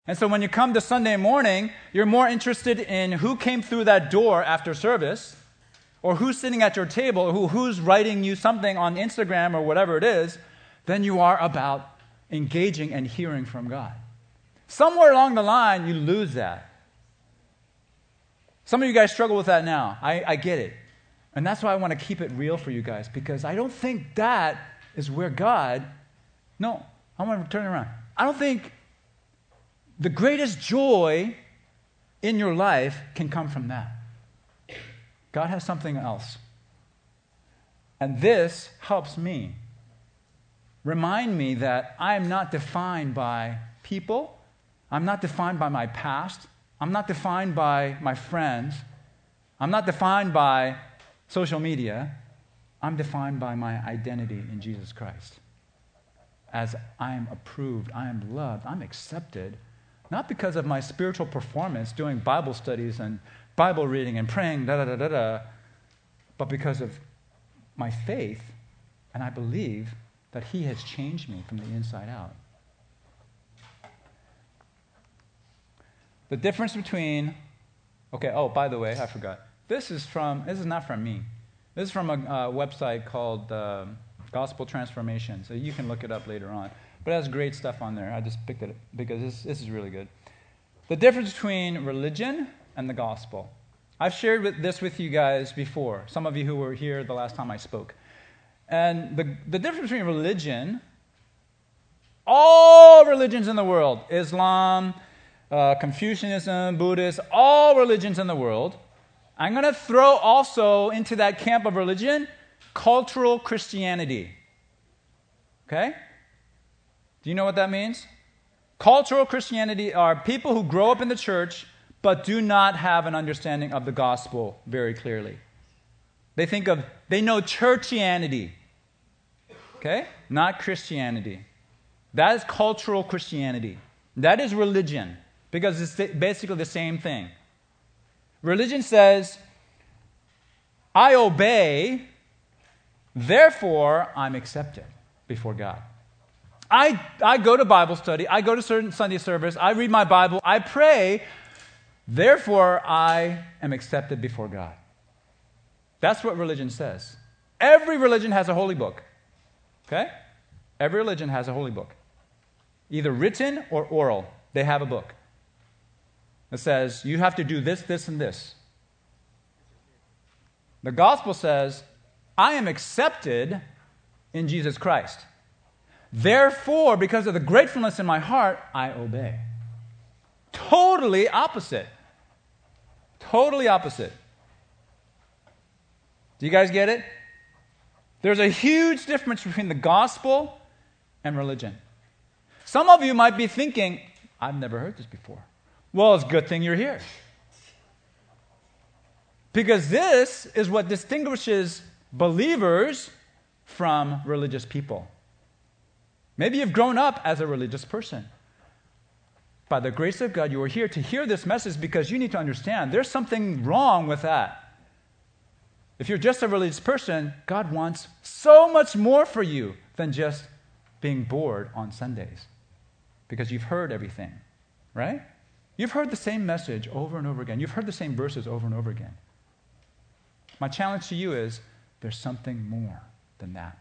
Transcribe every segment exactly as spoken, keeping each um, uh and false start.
And so when you come to Sunday morning, you're more interested in who came through that door after service, or who's sitting at your table, or who, who's writing you something on Instagram or whatever it is, than you are about engaging and hearing from God. Somewhere along the line, you lose that. Some of you guys struggle with that now. I, I get it. And that's why I want to keep it real for you guys, because I don't think that is where God... No, I want to turn it around. I don't think the greatest joy in your life can come from that. God has something else. And this helps me. Remind me that I am not defined by people. I'm not defined by my past. I'm not defined by my friends. I'm not defined by social media. I'm defined by my identity in Jesus Christ. As I am approved, I am loved, I'm accepted, not because of my spiritual performance doing Bible studies and Bible reading and praying, da da da da da, but because of my faith, and I believe that He has changed me from the inside out. The difference between, okay, oh, by the way, I forgot. This is from, this is not from me. This is from a uh, website called uh, Gospel Transformation, so you can look it up later on. But it has great stuff on there. I just picked it because this, this is really good. The difference between religion and the gospel. I've shared with this with you guys before, some of you who were here the last time I spoke. And the, the difference between religion, all religions in the world, Islam, uh, Confucianism, Buddhist, all religions in the world, I'm going to throw also into that camp of religion cultural Christianity. Okay? Do you know what that means? Cultural Christianity are people who grow up in the church but do not have an understanding of the gospel very clearly. They think of, they know churchianity. Okay? Not Christianity. That is cultural Christianity. That is religion, because it's basically the same thing. Religion says, I obey, therefore I'm accepted before God. I, I go to Bible study, I go to certain Sunday service, I read my Bible, I pray, therefore I am accepted before God. That's what religion says. Every religion has a holy book. Okay? Every religion has a holy book. Either written or oral. They have a book. It says, you have to do this, this, and this. The gospel says, I am accepted in Jesus Christ. Therefore, because of the gratefulness in my heart, I obey. Totally opposite. Totally opposite. Do you guys get it? There's a huge difference between the gospel and religion. Some of you might be thinking, I've never heard this before. Well, it's a good thing you're here. Because this is what distinguishes believers from religious people. Maybe you've grown up as a religious person. By the grace of God, you are here to hear this message because you need to understand there's something wrong with that. If you're just a religious person, God wants so much more for you than just being bored on Sundays because you've heard everything, right? You've heard the same message over and over again. You've heard the same verses over and over again. My challenge to you is there's something more than that.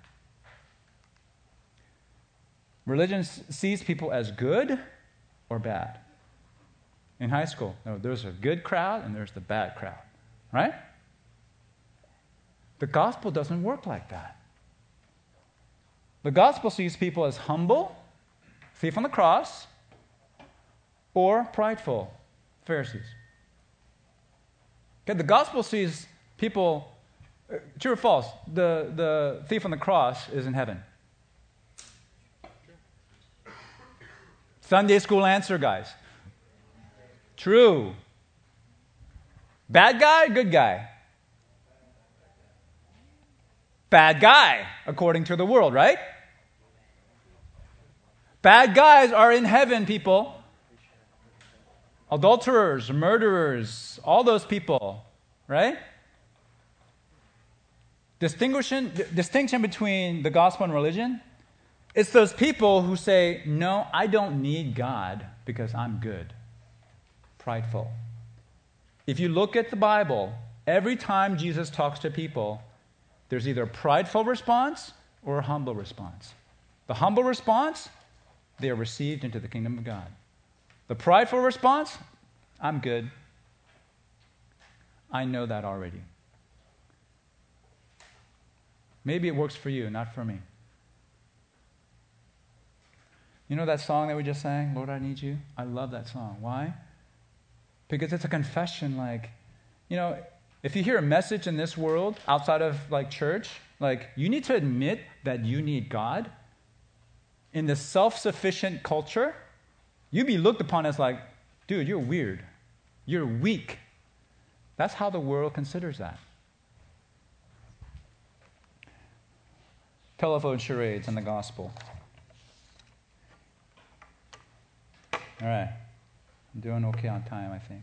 Religion sees people as good or bad. In high school, no, there's a good crowd and there's the bad crowd, right? The gospel doesn't work like that. The gospel sees people as humble, thief on the cross, or prideful, Pharisees. Okay, the gospel sees people, uh, true or false, the, the thief on the cross is in heaven. Sunday school answer, guys. True. Bad guy, good guy? Bad guy, according to the world, right? Bad guys are in heaven, people. Adulterers, murderers, all those people, right? Distinguishing, distinction between the gospel and religion, it's those people who say, no, I don't need God because I'm good. Prideful. If you look at the Bible, every time Jesus talks to people, there's either a prideful response or a humble response. The humble response, they are received into the kingdom of God. The prideful response, I'm good. I know that already. Maybe it works for you, not for me. You know that song that we just sang, Lord, I Need You? I love that song. Why? Because it's a confession like, you know, if you hear a message in this world outside of like church, like you need to admit that you need God. In this self-sufficient culture, you'd be looked upon as like, dude, you're weird. You're weak. That's how the world considers that. Telephone charades in the gospel. All right. I'm doing okay on time, I think.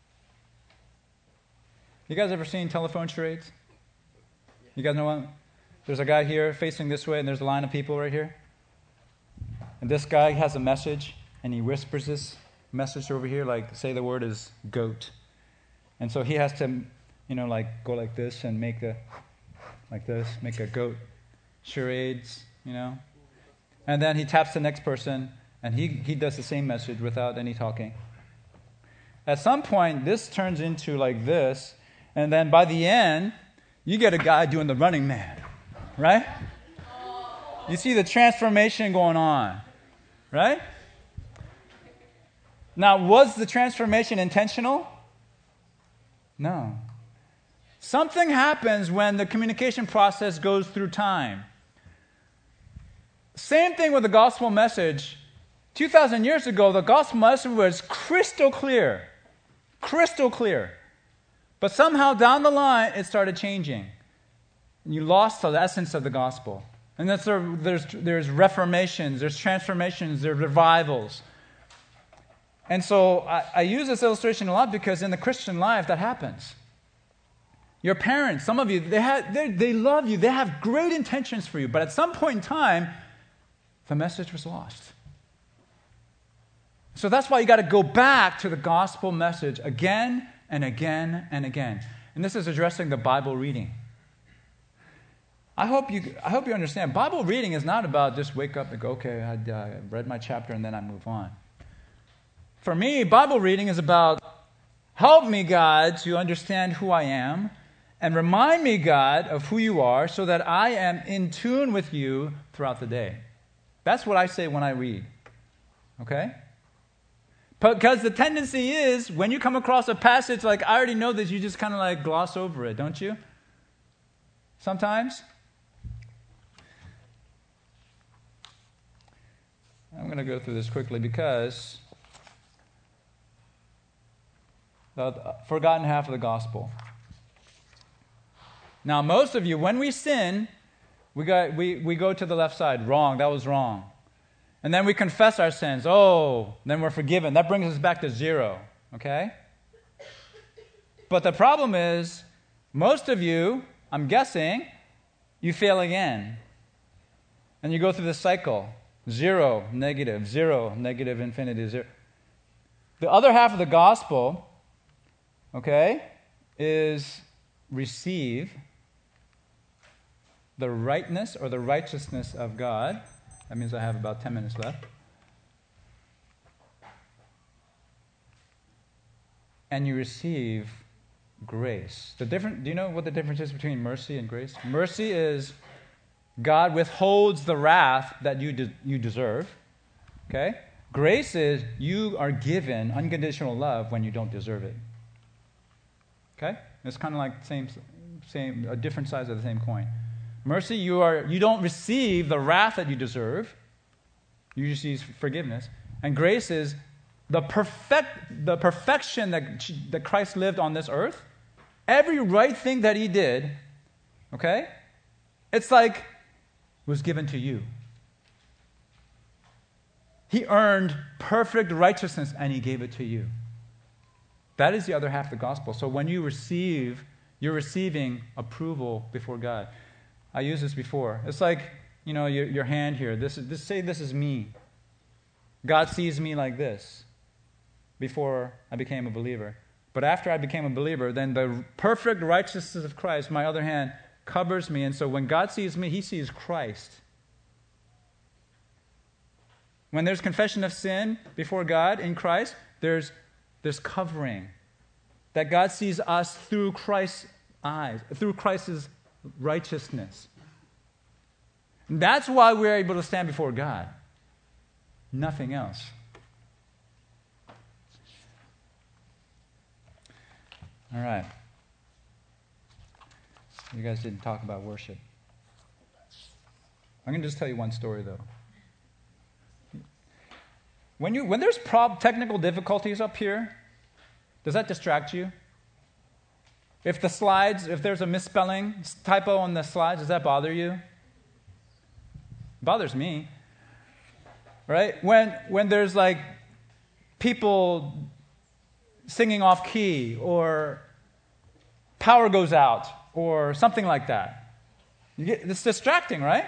You guys ever seen telephone charades? You guys know what? There's a guy here facing this way, and there's a line of people right here. And this guy has a message, and he whispers this message over here, like, say the word is goat. And so he has to, you know, like, go like this and make a, like this, make a goat charades, you know. And then he taps the next person, and he, he does the same message without any talking. At some point, this turns into like this, and then by the end, you get a guy doing the running man, right? You see the transformation going on, right? Now, was the transformation intentional? No. Something happens when the communication process goes through time. Same thing with the gospel message. two thousand years ago, the gospel message was crystal clear. Crystal clear. But somehow down the line, it started changing. And you lost the essence of the gospel. And that's there, there's, there's reformations, there's transformations, there's revivals. And so I, I use this illustration a lot because in the Christian life, that happens. Your parents, some of you, they, have, they, they love you. They have great intentions for you. But at some point in time, the message was lost. So that's why you got to go back to the gospel message again and again and again. And this is addressing the Bible reading. I hope you I hope you understand. Bible reading is not about just wake up and go, okay, I uh, read my chapter and then I move on. For me, Bible reading is about help me, God, to understand who I am and remind me, God, of who you are so that I am in tune with you throughout the day. That's what I say when I read. Okay? Because the tendency is, when you come across a passage like, I already know this, you just kind of like gloss over it, don't you? Sometimes. I'm going to go through this quickly because the forgotten half of the gospel. Now, most of you, when we sin, we, got, we, we go to the left side. Wrong, that was wrong. And then we confess our sins. Oh, then we're forgiven. That brings us back to zero, okay? But the problem is, most of you, I'm guessing, you fail again. And you go through this cycle. Zero, negative, zero, negative, infinity, zero. The other half of the gospel, okay, is receive the rightness or the righteousness of God. That means I have about ten minutes left. And you receive grace. The different, do you know what the difference is between mercy and grace? Mercy is God withholds the wrath that you de- you deserve. Okay? Grace is you are given unconditional love when you don't deserve it. Okay? It's kind of like same same a different sides of the same coin. Mercy, you are you don't receive the wrath that you deserve. You receive forgiveness. And grace is the perfect the perfection that that Christ lived on this earth. Every right thing that he did, okay? It's like was given to you. He earned perfect righteousness and he gave it to you. That is the other half of the gospel. So when you receive, you're receiving approval before God. I used this before. It's like, you know, your, your hand here. This is this say this is me. God sees me like this. before I became a believer. But after I became a believer, then the perfect righteousness of Christ, my other hand, covers me. And so when God sees me, he sees Christ. When there's confession of sin before God in Christ, there's, there's covering. That God sees us through Christ's eyes, through Christ's righteousness. And that's why we're able to stand before God. Nothing else. All right. You guys didn't talk about worship. I'm going to just tell you one story, though. When you when there's prob- technical difficulties up here, does that distract you? If the slides, if there's a misspelling, typo on the slides, does that bother you? It bothers me. Right? When when there's like people singing off key, or power goes out, or something like that. You get, it's distracting, right?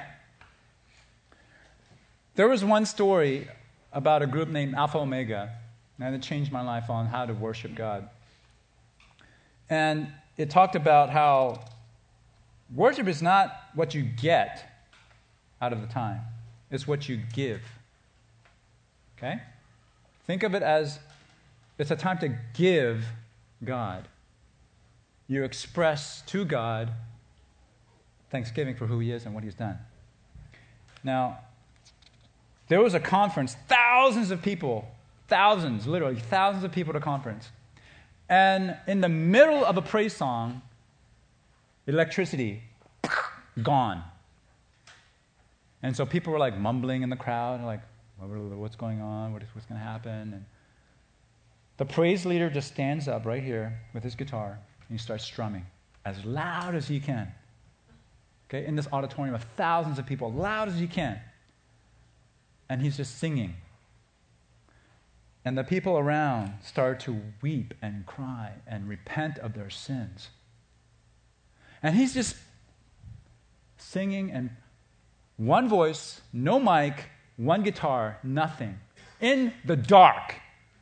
There was one story about a group named Alpha Omega, and it changed my life on how to worship God. And it talked about how worship is not what you get out of the time. It's what you give. Okay? Think of it as it's a time to give God. You express to God thanksgiving for who he is and what he's done. Now, there was a conference, thousands of people, thousands, literally thousands of people at a conference. And in the middle of a praise song, electricity, gone. And so people were like mumbling in the crowd, like, what's going on? What is, what's going to happen? And the praise leader just stands up right here with his guitar, and he starts strumming as loud as he can. Okay, in this auditorium of thousands of people, loud as he can. And he's just singing. And the people around start to weep and cry and repent of their sins. And he's just singing, and one voice, no mic, one guitar, nothing. In the dark.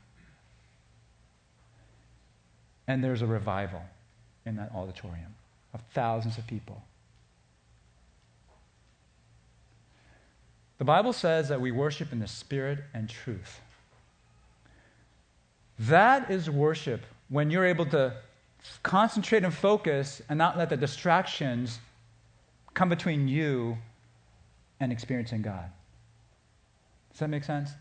And there's a revival in that auditorium of thousands of people. The Bible says that we worship in the Spirit and truth. That is worship when you're able to concentrate and focus and not let the distractions come between you and experiencing God. Does that make sense?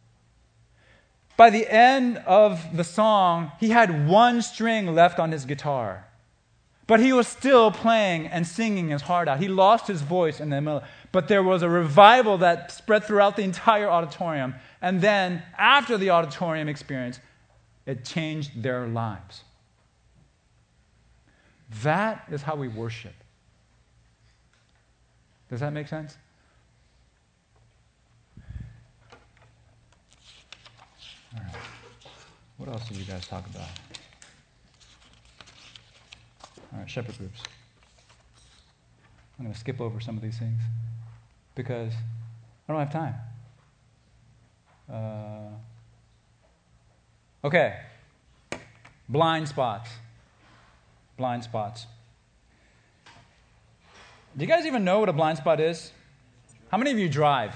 By the end of the song, he had one string left on his guitar. But he was still playing and singing his heart out. He lost his voice in the middle. But there was a revival that spread throughout the entire auditorium. And then, after the auditorium experience, it changed their lives. That is how we worship. Does that make sense? All right. What else did you guys talk about? All right, shepherd groups. I'm going to skip over some of these things because I don't have time. Uh, okay. Blind spots. Blind spots. Do you guys even know what a blind spot is? How many of you drive?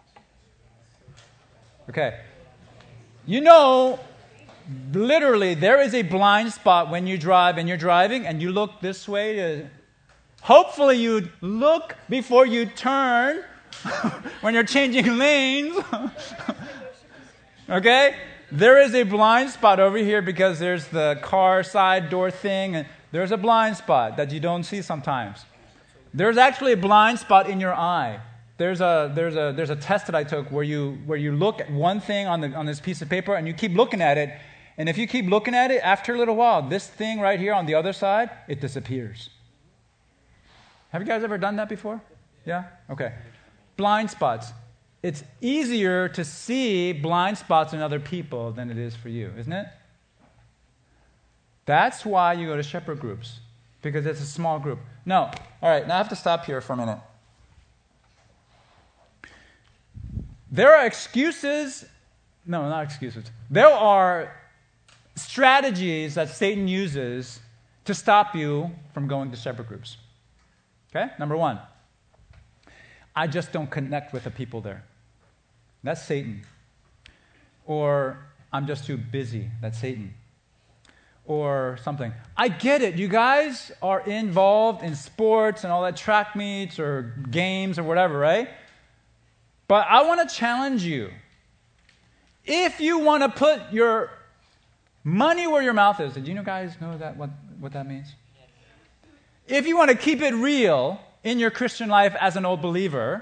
Okay. You know, literally, there is a blind spot when you drive and you're driving and you look this way. To, hopefully you look before you turn when you're changing lanes. Okay? There is a blind spot over here because there's the car side door thing, and there's a blind spot that you don't see sometimes. There's actually a blind spot in your eye. There's a there's a there's a test that I took where you where you look at one thing on the on this piece of paper and you keep looking at it, and if you keep looking at it, after a little while, this thing right here on the other side, it disappears. Have you guys ever done that before? Yeah? Okay. Blind spots. It's easier to see blind spots in other people than it is for you, isn't it? That's why you go to shepherd groups, because it's a small group. No. All right, now I have to stop here for a minute. There are excuses. No, not excuses. There are strategies that Satan uses to stop you from going to shepherd groups. Okay? Number one, I just don't connect with the people there. That's Satan. Or I'm just too busy. That's Satan. Or something. I get it. You guys are involved in sports and all that track meets or games or whatever, right? But I want to challenge you. If you want to put your money where your mouth is, did you know guys know that what, what that means? If you want to keep it real in your Christian life as an old believer,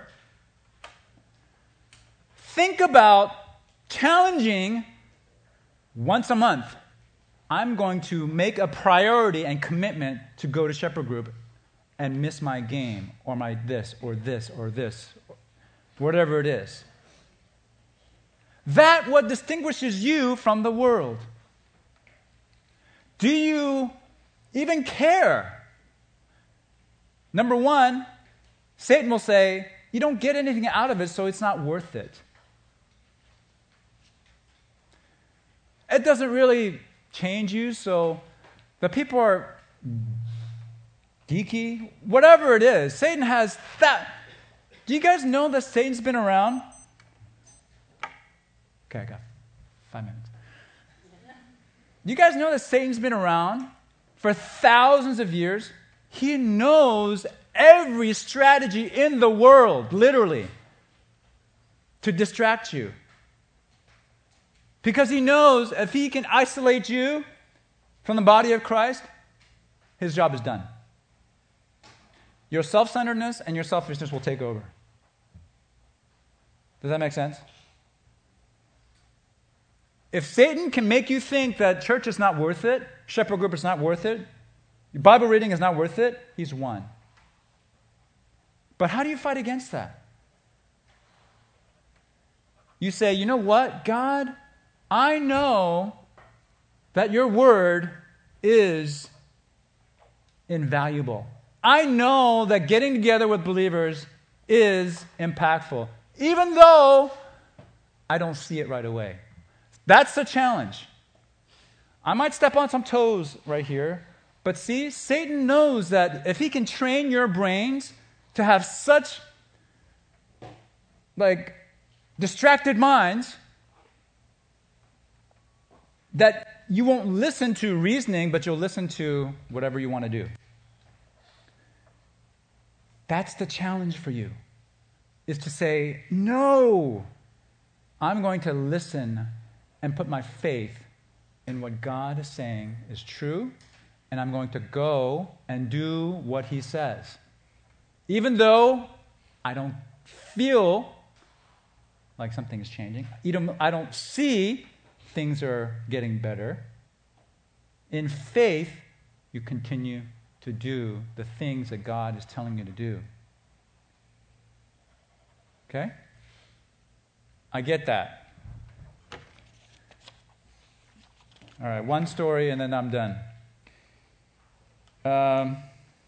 think about challenging once a month. I'm going to make a priority and commitment to go to shepherd group and miss my game or my this or this or this, whatever it is. That what distinguishes you from the world. Do you even care? Number one, Satan will say, you don't get anything out of it, so it's not worth it. It doesn't really change you, so the people are geeky, whatever it is. Satan has that. Do you guys know that Satan's been around? Okay, I got five minutes. Do you guys know that Satan's been around for thousands of years? He knows every strategy in the world, literally, to distract you. Because he knows if he can isolate you from the body of Christ, his job is done. Your self-centeredness and your selfishness will take over. Does that make sense? If Satan can make you think that church is not worth it, shepherd group is not worth it, your Bible reading is not worth it, he's won. But how do you fight against that? You say, you know what, God, I know that your word is invaluable. I know that getting together with believers is impactful, even though I don't see it right away. That's the challenge. I might step on some toes right here, but see, Satan knows that if he can train your brains to have such like distracted minds that you won't listen to reasoning, but you'll listen to whatever you want to do. That's the challenge for you, is to say, no, I'm going to listen and put my faith in what God is saying is true, and I'm going to go and do what he says. Even though I don't feel like something is changing, even I don't see things are getting better, in faith, you continue to do the things that God is telling you to do. Okay? I get that. All right, one story and then I'm done. Um,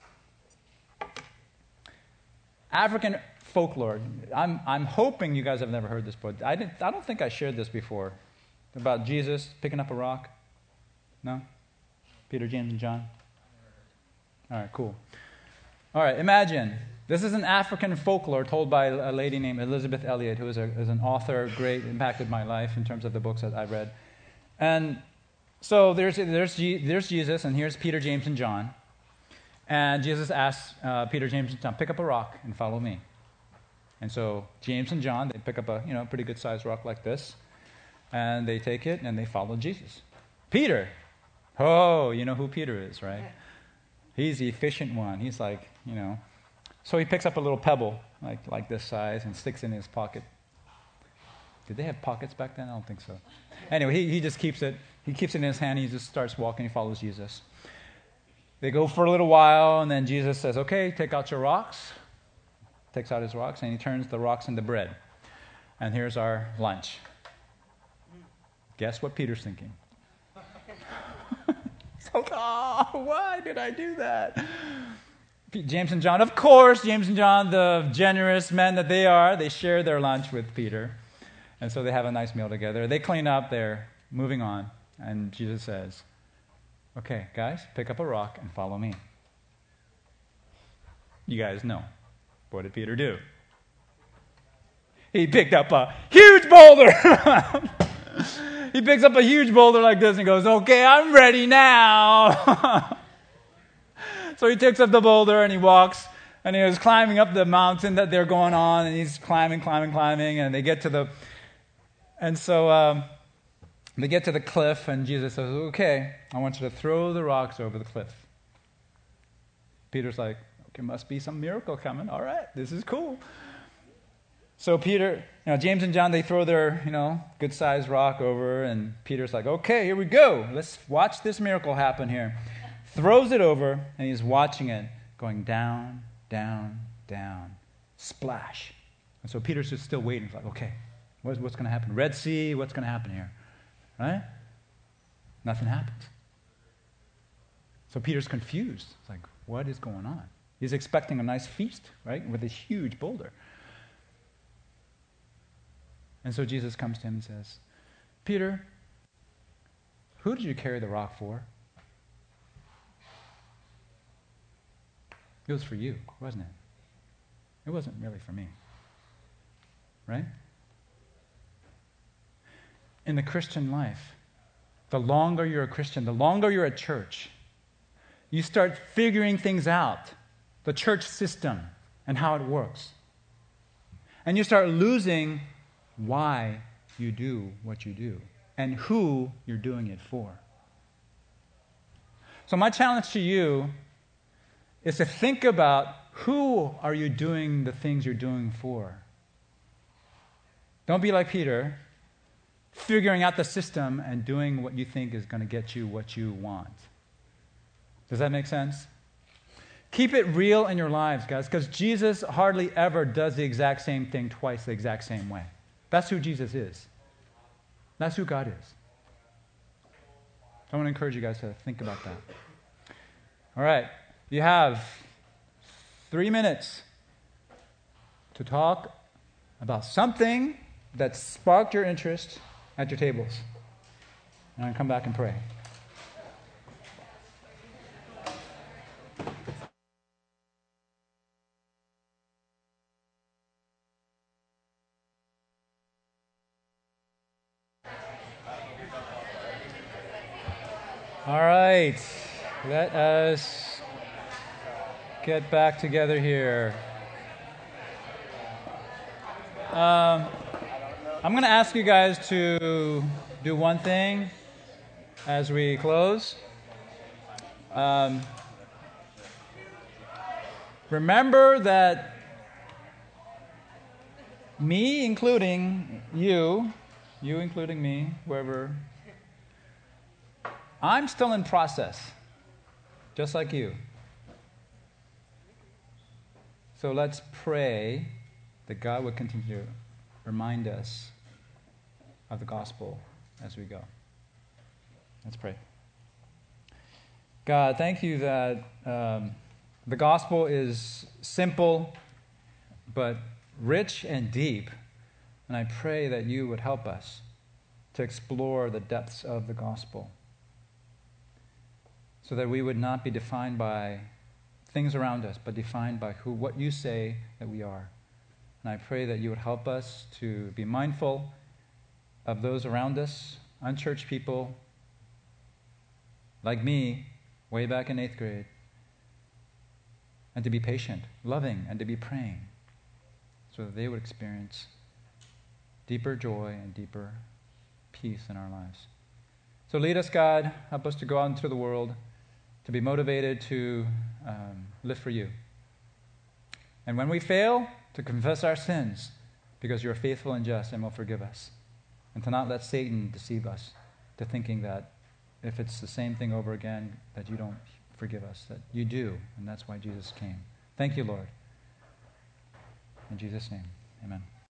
African folklore. I'm I'm hoping you guys have never heard this, but I didn't. I don't think I shared this before. About Jesus picking up a rock. No? Peter, James, and John. All right, cool. All right, imagine this is an African folklore told by a lady named Elizabeth Elliot, who is, a, is an author, great, impacted my life in terms of the books that I read. And so there's there's there's Jesus, and here's Peter, James, and John. And Jesus asks uh, Peter, James, and John, pick up a rock and follow me. And so James and John, they pick up a you know pretty good sized rock like this, and they take it and they follow Jesus. Peter, oh, you know who Peter is, right? He's the efficient one. He's like, you know. So he picks up a little pebble like like this size and sticks it in his pocket. Did they have pockets back then? I don't think so. Anyway, he, he just keeps it. He keeps it in his hand. He just starts walking. He follows Jesus. They go for a little while, and then Jesus says, okay, take out your rocks. Takes out his rocks, and he turns the rocks into bread. And here's our lunch. Guess what Peter's thinking? So, oh, why did I do that? James and John, of course, James and John, the generous men that they are, they share their lunch with Peter. And so they have a nice meal together. They clean up, they're moving on. And Jesus says, okay, guys, pick up a rock and follow me. You guys know. What did Peter do? He picked up a huge boulder. He picks up a huge boulder like this and goes, okay, I'm ready now. So he takes up the boulder and he walks, and he was climbing up the mountain that they're going on, and he's climbing, climbing, climbing, and they get to the, and so um, they get to the cliff, and Jesus says, okay, I want you to throw the rocks over the cliff. Peter's like, okay, must be some miracle coming. All right, this is cool. So Peter, you know, James and John, they throw their, you know, good-sized rock over, and Peter's like, okay, here we go. Let's watch this miracle happen here. Throws it over, and he's watching it going down, down, down, splash. And so Peter's just still waiting. He's like, okay, what's, what's going to happen? Red Sea, what's going to happen here? Right? Nothing happens. So Peter's confused. It's like, what is going on? He's expecting a nice feast, right, with this huge boulder. And so Jesus comes to him and says, Peter, who did you carry the rock for? It was for you, wasn't it? It wasn't really for me. Right? In the Christian life, the longer you're a Christian, the longer you're at church, you start figuring things out, the church system and how it works. And you start losing why you do what you do and who you're doing it for. So my challenge to you is to think about who are you doing the things you're doing for. Don't be like Peter, figuring out the system and doing what you think is going to get you what you want. Does that make sense? Keep it real in your lives, guys, because Jesus hardly ever does the exact same thing twice the exact same way. That's who Jesus is. That's who God is. I want to encourage you guys to think about that. All right. You have three minutes to talk about something that sparked your interest at your tables. And I'll come back and pray. All right, let us get back together here. Um, I'm going to ask you guys to do one thing as we close. Um, remember that me, including you, you including me, whoever, I'm still in process, just like you. So let's pray that God would continue to remind us of the gospel as we go. Let's pray. God, thank you that um, the gospel is simple but rich and deep. And I pray that you would help us to explore the depths of the gospel, so that we would not be defined by things around us, but defined by who, what you say that we are. And I pray that you would help us to be mindful of those around us, unchurched people, like me, way back in eighth grade, and to be patient, loving, and to be praying, so that they would experience deeper joy and deeper peace in our lives. So lead us, God. Help us to go out into the world, to be motivated to um, live for you. And when we fail, to confess our sins, because you're faithful and just and will forgive us. And to not let Satan deceive us to thinking that if it's the same thing over again, that you don't forgive us, that you do, and that's why Jesus came. Thank you, Lord. In Jesus' name, amen.